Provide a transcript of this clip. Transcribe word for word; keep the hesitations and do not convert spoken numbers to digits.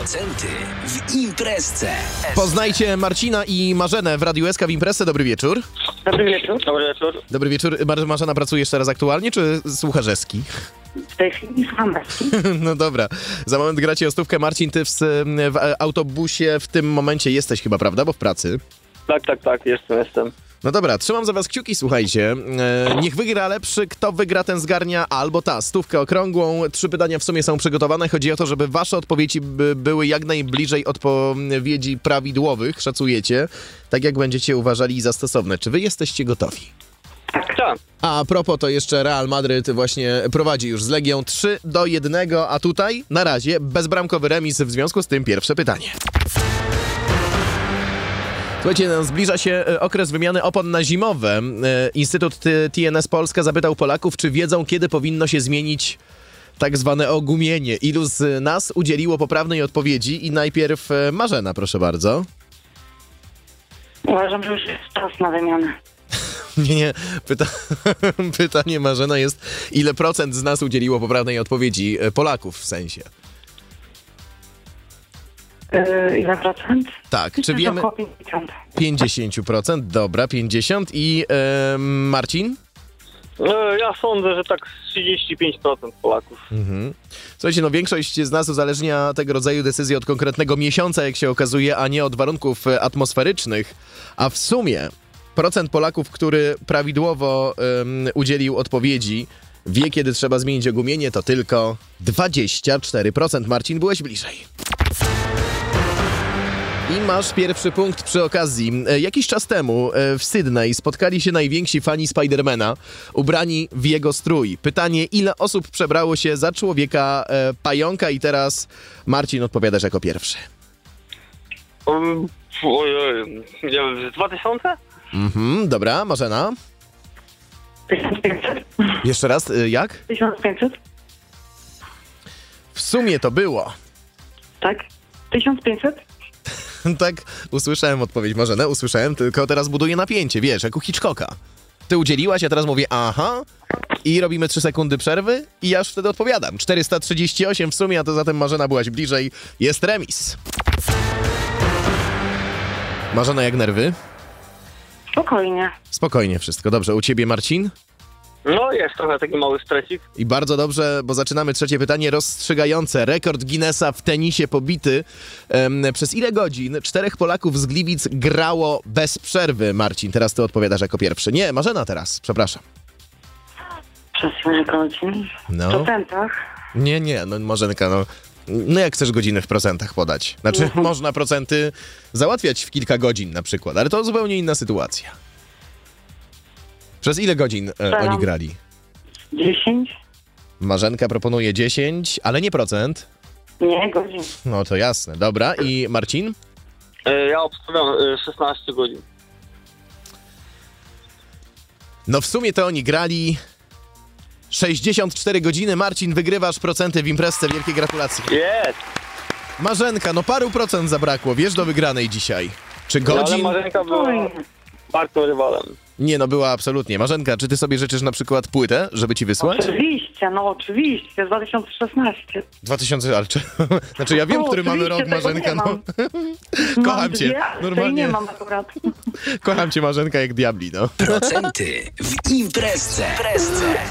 Procenty w Imprezce. Poznajcie Marcina i Marzenę w Radiu S K w Imprezce. Dobry wieczór. Dobry wieczór. Dobry wieczór. Dobry wieczór. Mar- Marzena, pracujesz teraz aktualnie, czy słuchasz Eski? W tej chwili słucham Eski. No dobra. Za moment gracie o stówkę. Marcin, ty w, w autobusie w tym momencie jesteś chyba, prawda? Bo w pracy. Tak, tak, tak, jestem, jestem. No dobra, trzymam za was kciuki, słuchajcie. E, niech wygra lepszy, kto wygra, ten zgarnia albo ta, stówkę okrągłą. Trzy pytania w sumie są przygotowane. Chodzi o to, żeby wasze odpowiedzi by, były jak najbliżej odpowiedzi prawidłowych, szacujecie, tak jak będziecie uważali za stosowne. Czy wy jesteście gotowi? Tak. A propos, to jeszcze Real Madryt właśnie prowadzi już z Legią trzy do jednego, a tutaj na razie bezbramkowy remis, w związku z tym pierwsze pytanie. Słuchajcie, no, zbliża się e, okres wymiany opon na zimowe. E, Instytut T- T N S Polska zapytał Polaków, czy wiedzą, kiedy powinno się zmienić tak zwane ogumienie. Ilu z nas udzieliło poprawnej odpowiedzi? I najpierw e, Marzena, proszę bardzo. Uważam, że już jest czas na wymianę. Nie, nie. Pyta- pytanie Marzena jest, ile procent z nas udzieliło poprawnej odpowiedzi? E, Polaków w sensie. Yy, ile procent? Tak, czy Myślę, że wiemy? około pięćdziesiąt. pięćdziesiąt procent, dobra, pięćdziesiąt. I e, Marcin? No, ja sądzę, że tak trzydzieści pięć procent Polaków. Mhm. Słuchajcie, no większość z nas uzależnia tego rodzaju decyzji od konkretnego miesiąca, jak się okazuje, a nie od warunków e, atmosferycznych. A w sumie procent Polaków, który prawidłowo um, udzielił odpowiedzi, wie, kiedy trzeba zmienić ogumienie, to tylko dwadzieścia cztery procent. Marcin, byłeś bliżej. I masz pierwszy punkt przy okazji. E, Jakiś czas temu e, w Sydney spotkali się najwięksi fani Spidermana, ubrani w jego strój. Pytanie, ile osób przebrało się za człowieka e, pająka? I teraz Marcin, odpowiadasz jako pierwszy. Um, ojej, nie wiem, dwa tysiące? Mhm, dobra, Marzena. tysiąc pięćset? Jeszcze raz, e, jak? tysiąc pięćset? W sumie to było. Tak? tysiąc pięćset? Tak, usłyszałem odpowiedź Marzenę, usłyszałem, tylko teraz buduję napięcie, wiesz, jak u Hitchcocka. Ty udzieliłaś, ja teraz mówię aha i robimy trzy sekundy przerwy i ja już wtedy odpowiadam. czterysta trzydzieści osiem w sumie, a to zatem Marzena byłaś bliżej. Jest remis. Marzena, jak nerwy? Spokojnie. Spokojnie wszystko. Dobrze, u ciebie Marcin? No, jest trochę taki mały stresik. I bardzo dobrze, bo zaczynamy trzecie pytanie rozstrzygające. Rekord Guinnessa w tenisie pobity. Em, przez ile godzin czterech Polaków z Gliwic grało bez przerwy? Marcin, teraz ty odpowiadasz jako pierwszy. Nie, Marzena teraz, przepraszam. Przez ile godzin? W No. procentach? Nie, nie, no Marzenka, no. No jak chcesz godziny w procentach podać? Znaczy, Mhm. można procenty załatwiać w kilka godzin na przykład, ale to zupełnie inna sytuacja. Przez ile godzin e, Strzelam. oni grali? dziesięć? Marzenka proponuje dziesięć, ale nie procent. Nie, godzin. No to jasne, dobra. I Marcin? E, Ja obstawiam e, szesnaście godzin. No w sumie to oni grali sześćdziesiąt cztery godziny. Marcin, wygrywasz procenty w Imprezce. Wielkie gratulacje. Jest! Marzenka, no paru procent zabrakło, wiesz, do wygranej dzisiaj. Czy Ale godzin? Marzenka była Spokojnie. bardzo rywalem. Nie, no była absolutnie. Marzenka, czy ty sobie życzysz na przykład płytę, żeby ci wysłać? Oczywiście, no oczywiście. dwa tysiące szesnaście. dwa tysiące, ale czy... Znaczy ja wiem, O, który mamy oczywiście, rok, tego Marzenka, nie no. mam. Kocham Mam cię. dwie, a tej Normalnie. nie mam akurat. Kocham cię, Marzenka, jak diabli, no. Procenty w Imprezce.